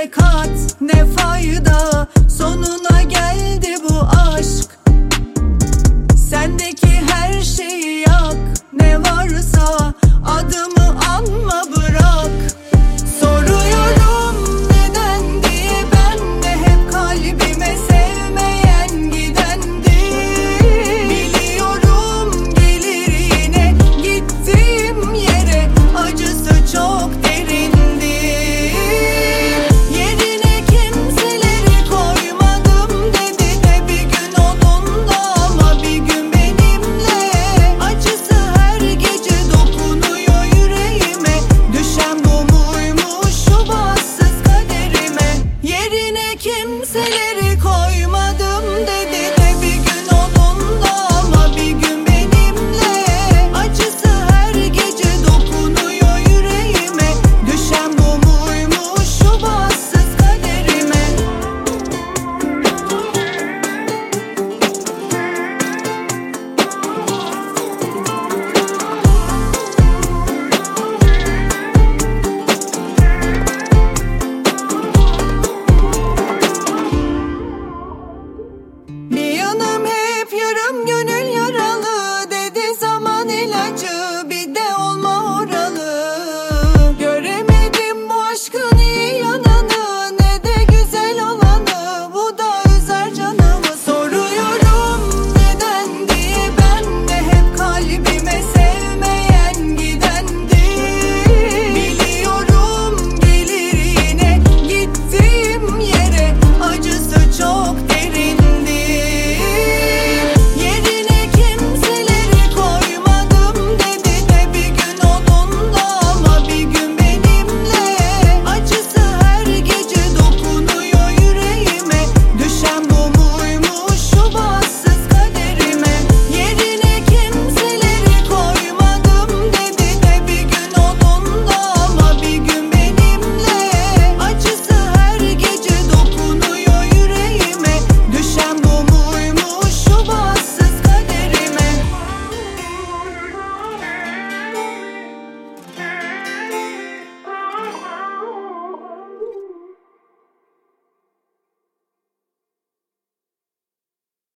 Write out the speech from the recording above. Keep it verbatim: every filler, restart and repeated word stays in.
yüze kat ne fayda, sonuna geldi bu aşk. Sendeki her şeyi yak, ne varsa adımı anma bırak. Soruyorum neden diye, ben de hep kalbime sevmeyen gidendi. Biliyorum gelir yine gittiğim yere, acısı çok derindi. Yerine kimseleri koymadım dedi de bir gün onunla ama bir gün benimle. Acısı her gece dokunuyor yüreğime, düşen bu muymuş şu bahtsız kaderime. Yerine kimseleri koymadım dedi de bir gün onunla ama bir gün benimle. Acısı her gece dokunuyor yüreğime, düşen bu muymuş şu bahtsız kaderime. Bir yanım hep yarım, gönül